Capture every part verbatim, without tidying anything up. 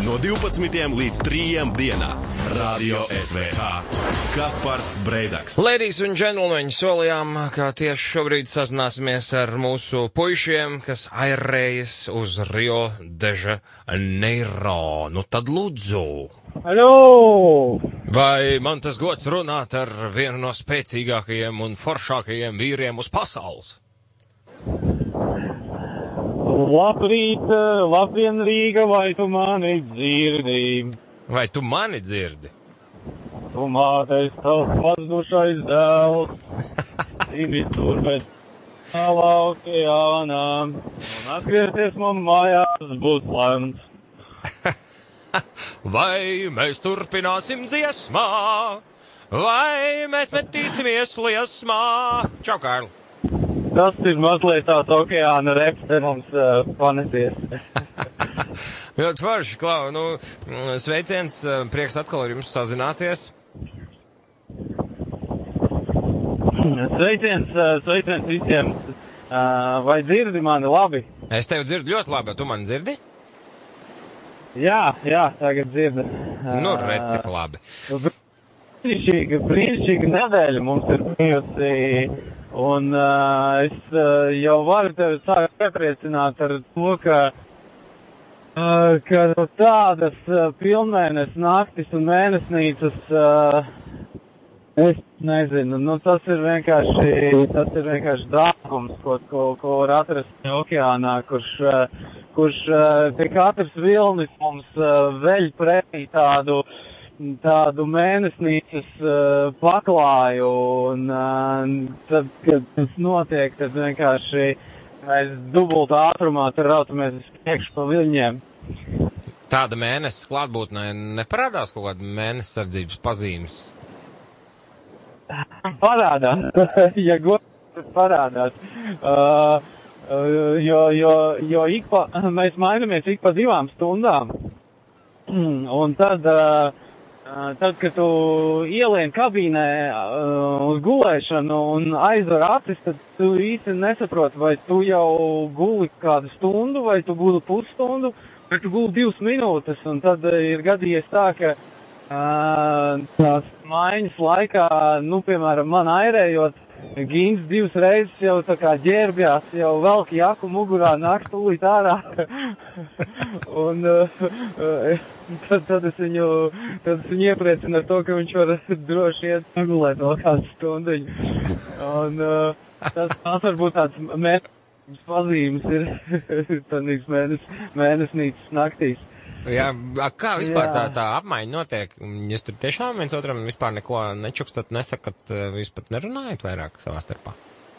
No divpadsmitiem līdz trījiem dienā. Radio S V H. Kaspars Breidaks. Ladies and gentlemen, solījām, ka tieši šobrīd sazināsimies ar mūsu puišiem, kas airējas uz Rio de Janeiro. Nu tad lūdzu. Hallo! Vai man tas gods runāt ar vienu no spēcīgākajiem un foršākajiem vīriem uz pasaules? Labrīt, labdien Rīga, vai tu mani dzirdi? Vai tu mani dzirdi? Tu mātais tavs pazudušais dēls, dzīvi tur pēc tālā okeānā, un atgriezties man mājās būs lemts. Vai mēs turpināsim dziesmā, vai mēs metīsimies liesmā? Čau, Kārli! Tas ir mazliet tās okeāna reps, te mums uh, paneties. Ļoti forši, Klau. Nu, sveiciens, prieks atkal ar jums sazināties. Sveiciens, sveiciens visiem. Uh, vai dzirdi mani labi? Es tevi dzirdu ļoti labi, tu mani dzirdi? Jā, jā, tagad dzirdu. Uh, nu, redz, cik labi. Brīnišķīga, brīnišķīga nedēļa mums ir bijusi. Un uh, es uh, jau varu tevi sākt iepriecināt ar to, ka, uh, ka tādas uh, pilnmēnes naktis un mēnesnīcas, uh, es nezinu, nu tas ir vienkārši, tas ir vienkārši dārgums, ko, ko, ko var atrast okeānā, kurš, uh, kurš uh, pie katras vilnis mums uh, veļ pretī tādu, tādu mēnesnīcas uh, paklāju, un uh, tad, kad tas notiek, tad vienkārši mēs dubultā ātrumā raucamies uz priekšu pa viļņiem. Tāda mēnesis klātbūtnē neparādās kaut kāda mēnesis sardzības pazīmes? Parādās, ja godīgi parādās. Uh, uh, jo, jo, jo ik pa, mēs mainamies ik pa divām stundām, un tad... Uh, Tad, kad tu ielien kabīnē uh, uz gulēšanu un aizver acis, tad tu īsti nesaproti, vai tu jau guli kādu stundu, vai tu guli pusstundu, vai tu guli divas minūtes, un tad uh, ir gadījies tā, ka uh, tās maiņas laikā, nu, piemēram, man airējot, Gīns divas reizes jau tā kā ģērbjās, jau velk jaku mugurā, nāk tūlīt ārā. un uh, tad, tad es viņu, tad es viņu iepriecinu ar to, ka viņš var droši iet pagulēt vēl kādu stundiņu. Un uh, tas, tas varbūt tāds mēnesnīcas pazīmes ir tādīs mēnes, mēnesnīcas naktīs. Jā, kā vispār Jā. tā, tā apmaiņa notiek? Jūs tur tiešām viens otram vispār neko nečukstat, nesakat, jūs pat nerunājat vairāk savā starpā?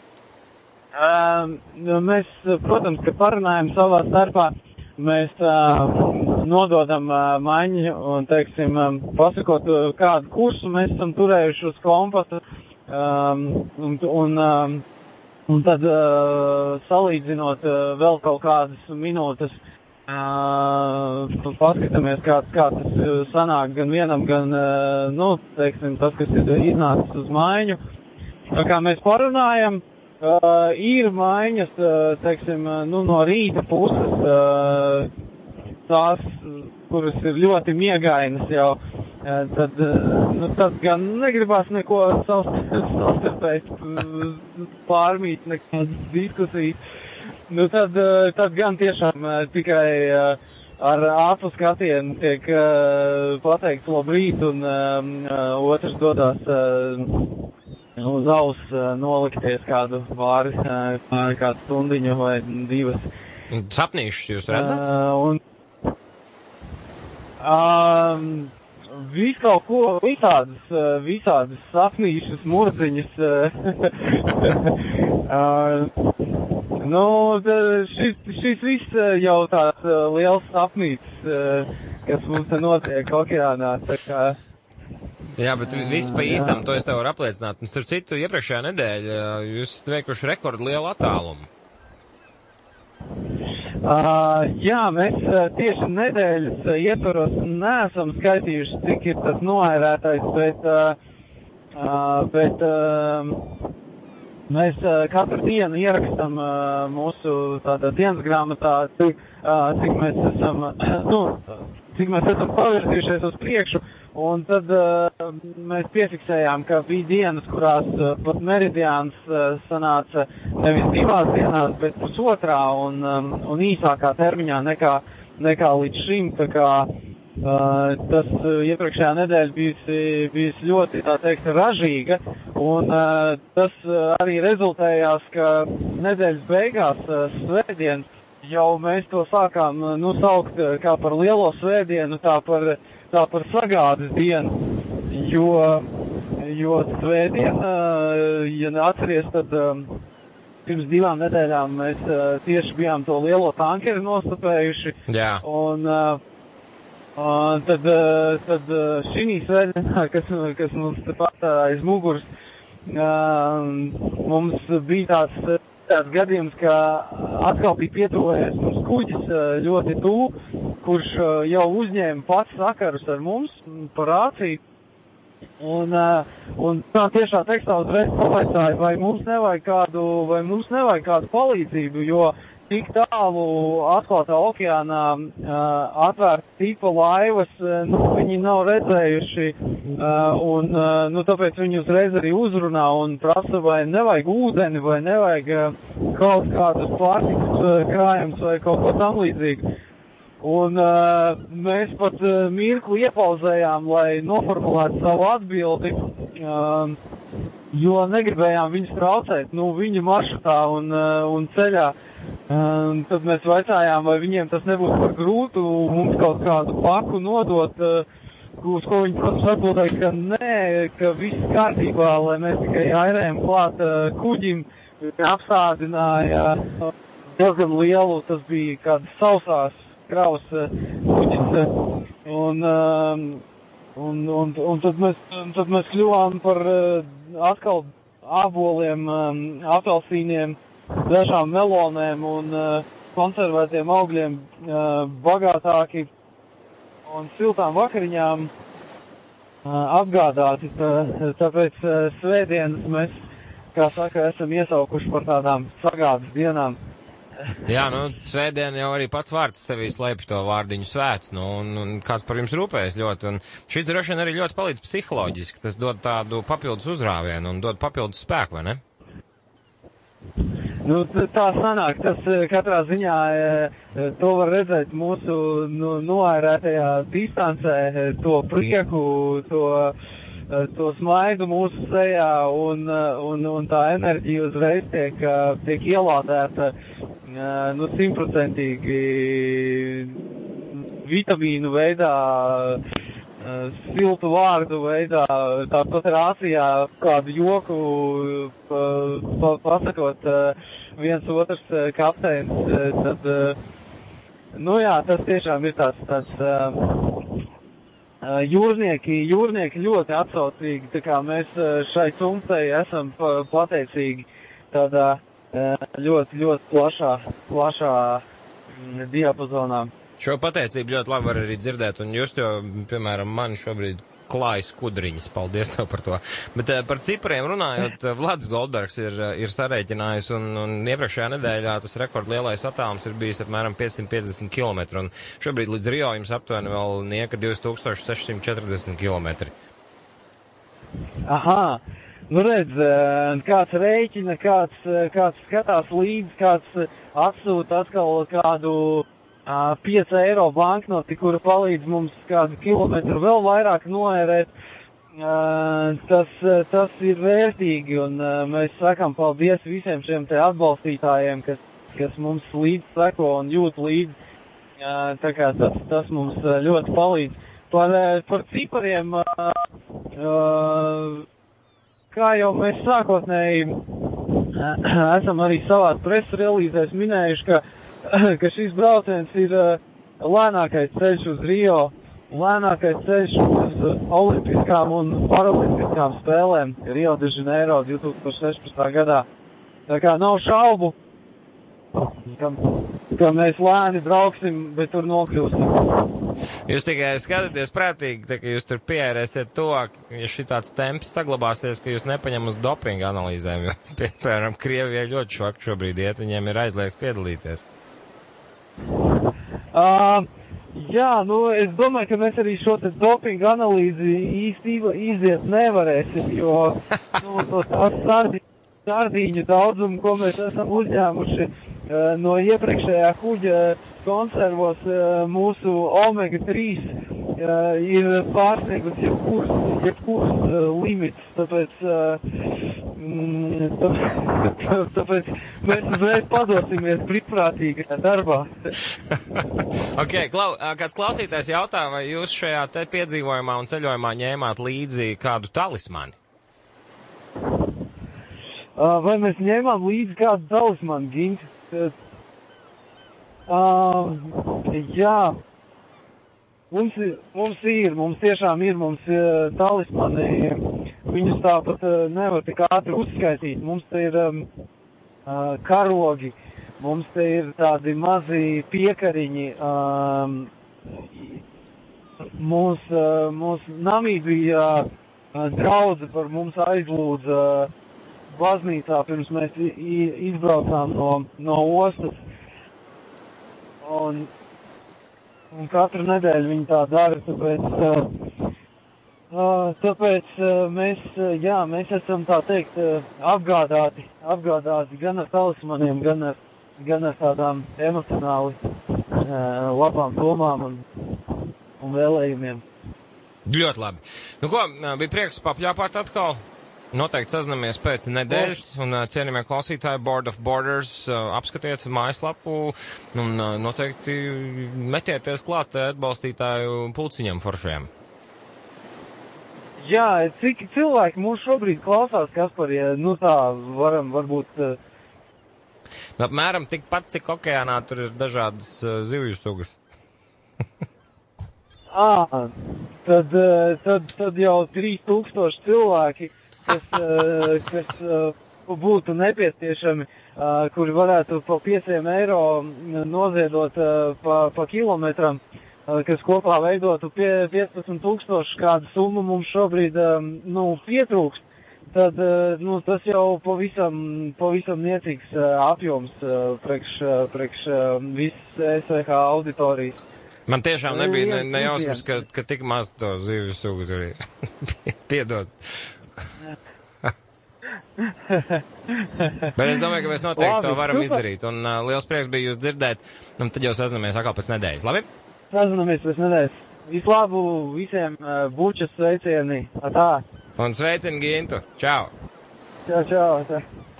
Um, mēs, protams, ka parunājam savā starpā. Mēs uh, nododam uh, maiņu un, teiksim, um, pasakot, uh, kādu kursu mēs esam turējuši uz kompasa. Um, un, un, um, un tad uh, salīdzinot uh, vēl kaut kādas minūtes, Uh, paskatāmies, kā, kā tas sanāk gan vienam, gan, uh, nu, teiksim, tas, kas ir iznācis uz maiņu. Tā kā mēs parunājam, uh, ir maiņas, uh, teiksim, nu, no rīta puses, uh, tās, kuras ir ļoti miegainas jau, uh, tad, uh, nu, tad gan negribās neko savstarpēji pārmīt, nekādas diskusijas. Nu, tad, tad gan tiešām tikai ar ātru skatienu tiek pateikts labrīt, un um, otrs dodās uh, uz aus uh, nolikties kādu pāri, pāri kādu stundiņu vai divas. Sapnīšus jūs redzat? Uh, un, um, visu kaut ko, visādas, visādas sapnīšas, murciņas. uh, Nu, šis, šis viss jau tāds liels sapnīts, kas mums te notiek okeānā, tā kā... Jā, bet viss pa īstam, to es tev varu apliecināt. Un starp citu, iepriekšējā nedēļa jūs esat veikuši rekordu lielu attālumu. Uh, jā, mēs uh, tieši nedēļas uh, ietvaros neesam skaitījuši, cik ir tas noairētais, bet, uh, uh, bet uh, mēs uh, katru dienu ierakstam uh, mūsu tādā dienas grāmatā, cik, uh, cik mēs esam, uh, nu, cik mēs esam pavirzījušies uz priekšu, un tad uh, mēs piefiksējām, ka bija dienas, kurās uh, pat meridiāns uh, sanāca nevis divās dienās, bet pusotrā un, um, un īsākā termiņā nekā, nekā līdz šim, tā kā uh, tas uh, iepriekšējā nedēļa bijusi, bijusi ļoti, tā teikt, ražīga, un uh, tas uh, arī rezultējās, ka nedēļas beigās uh, svētdien jau mēs to sākām, nu, saukt kā par lielo svētdienu, tā par, tā par sagādes dienu, jo, jo svētdien, ja neatceries, tad pirms divām nedēļām mēs tieši bijām to lielo tankeri nostapējuši. Jā. Un tad, tad šī svētdienā, kas, kas mums tepat aiz muguras, mums bija tāds tāds gadījums, ka atkal bija pietuvojies mums kuģis ļoti tuvu, kurš jau uzņēma pats sakarus ar mums par rāciju. Un, un tā tiešā tekstā uzreiz pavaicāja, vai mums nevajag kādu, vai mums nevajag kādu palīdzību, jo tik tālu atklātā okeānā atvērta tipa laivas, nu, viņi nav redzējuši, un, nu, tāpēc viņi uzreiz arī uzrunā un prasa, vai nevajag ūdeni, vai nevajag kaut kādus pārtikas krājumus vai kaut ko tam līdzīgu. Un mēs pat mirkli iepauzējām, lai noformulētu savu atbildi, jo negribējām viņus traucēt, nu, viņu maršrutā un, un ceļā. Um, tad mēs vaicājām, vai viņiem tas nebūtu par grūtu mums kaut kādu paku nodot, uh, uz ko viņi, protams, atbildēja, ka nē, ka viss kārtībā, lai mēs tikai airējam klāt uh, kuģim, apstādināja uh, diezgan lielu, tas bija kādas sausās kravas uh, kuģis, uh, un, um, un, un, un tad mēs, tad mēs kļuvām par uh, atkal āboliem, um, apelsīniem, dažām melonēm un uh, konservētiem augļiem uh, bagātāki un siltām vakariņām uh, apgādāti. Tā, tāpēc uh, svētdienas mēs, kā saka, esam iesaukuši par tādām sagādas dienām. Jā, nu, svētdien jau arī pats vārds sevī slēpj to vārdiņu svēts, nu, un, un kāds par jums rūpējas ļoti, un šis droši vien arī ļoti palīdz psiholoģiski, tas dod tādu papildus uzrāvienu un dod papildus spēku, vai ne? Nu, tā sanāk, tas katrā ziņā to var redzēt mūsu nu, noērētajā distancē, to prieku, to, to smaidu mūsu sejā un, un, un tā enerģija uzreiz tiek, tiek ielādēta nu, simtprocentīgi vitamīnu veidā, siltu vārdu veidā, tāpat rācijā kādu joku pa, pa, pasakot viens otrs kapteinis, tad, nu jā, tas tiešām ir tāds, tāds jūrnieki, jūrnieki ļoti atsaucīgi, tā kā mēs šai cumstei esam pateicīgi tādā ļoti, ļoti plašā, plašā diapazonā. Šo pateicību ļoti labi var arī dzirdēt, un just jau, piemēram, man šobrīd klājas kudriņas, paldies tev par to. Bet par cipriem runājot, Vlads Goldbergs ir, ir sarēķinājis, un, un iepriekšējā nedēļā tas rekordlielais attālums ir bijis apmēram piecsimt piecdesmit kilometri, un šobrīd līdz Rio jums aptuveni vēl nieka divi tūkstoši sešsimt četrdesmit kilometri. Aha, nu redz, kāds rēķina, kāds, kāds skatās līdz, kāds atsūta atkal kādu Uh, pieci eiro banknoti, kura palīdz mums kādu kilometru vēl vairāk noērēt, uh, tas, tas ir vērtīgi, un uh, mēs sakam paldies visiem šiem te atbalstītājiem, kas, kas mums līdz seko un jūt līdz, uh, tā kā tas, tas mums ļoti palīdz. Par, par cipariem, uh, uh, kā jau mēs sākotnēji uh, esam arī savās preses relīzēs minējuši, ka ka šis brauciens ir uh, lēnākais ceļš uz Rio, lēnākais ceļš uz uh, olimpiskām un paralimpiskām spēlēm Rio de Janeiro divi tūkstoši sešpadsmitā gadā. Tā kā nav šaubu, ka, ka mēs lēni brauksim, bet tur nokļūsim. Jūs tikai skatāties prātīgi, tā, ka jūs tur pieērēsiet to, ja šitāds temps saglabāsies, ka jūs nepaņem uz dopinga analīzēm, jo, piemēram, Krievijai ļoti švak šobrīd iet, viņiem ir aizliegts piedalīties. Uh, Jā, nu, es domāju, ka mēs arī šo te dopingu analīzi īsti iziet nevarēsim, jo, nu, to sārdiņu, sārdiņu daudzumu, ko mēs esam uzņēmuši uh, no iepriekšējā kuģa konservos, uh, mūsu omega trīs uh, ir pārsniegus jebkurs, jebkurs uh, limits, tāpēc, uh, mm, tāpēc, tāpēc mēs uzreiz padosimies brīvprātīgajā darbā. Ok, Klau, kāds klausītājs jautā, vai jūs šajā te piedzīvojumā un ceļojumā ņēmāt līdzi kādu talismani? Vai mēs ņēmām līdzi kādu talismanu, Gint? Uh, jā, mums, mums ir, mums tiešām ir, mums uh, talismani, viņus tāpat uh, nevar tik ātri uzskaitīt. Mums te ir um, uh, karogi. Mums te ir tādi mazi piekariņi, um, mūs, uh, mūs Namībijā uh, draudze par mums aizlūdza uh, baznīcā, pirms mēs i, i, izbraucām no, no ostas. Un, un katru nedēļu viņi tā dara, tāpēc, uh, uh, tāpēc uh, mēs, uh, jā, mēs esam tā teikt uh, apgādāti, apgādāti gan ar talismaniem, gan ar gan ar tādām emocionāli uh, labām domām un, un vēlējumiem. Ļoti labi. Nu ko, bija prieks papļāpāt atkal. Noteikti sazinamies pēc nedēļas, un uh, cienījamie klausītāji Board of Borders, uh, apskatiet mājaslapu, un uh, noteikti metieties klāt atbalstītāju pulciņam foršajam. Jā, cik cilvēki mūs šobrīd klausās, Kaspar, ja nu tā varam varbūt... Uh, Apmēram tikpat, cik okeānā tur ir dažādas uh, zivju sugas. Ā, tad, tad, tad jau trīs tūkstoši cilvēki, kas, kas būtu nepieciešami, kuri varētu pa pieciem eiro noziedot pa, pa kilometram, kas kopā veidotu pie piecpadsmit tūkstoši, kādu summu mums šobrīd, nu, pietrūkst. Tad, nu, tas jau pavisam, pavisam niecīgs apjoms priekš, priekš visas S V H auditorijas. Man tiešām nebija ne, nejausmas, ka, ka tik maz to zivju sugu tur ir. Piedod. Bet es domāju, ka mēs noteikti Labi, to varam super. izdarīt. Un uh, liels prieks bija jūs dzirdēt. Un tad jau sazinamies atkal pēc nedēļas. Labi? Sazinamies pēc nedēļas. Vislābu visiem uh, bučas sveicieni. Atā. Un sveicini Gintu. Čau. Čau, čau. Tā.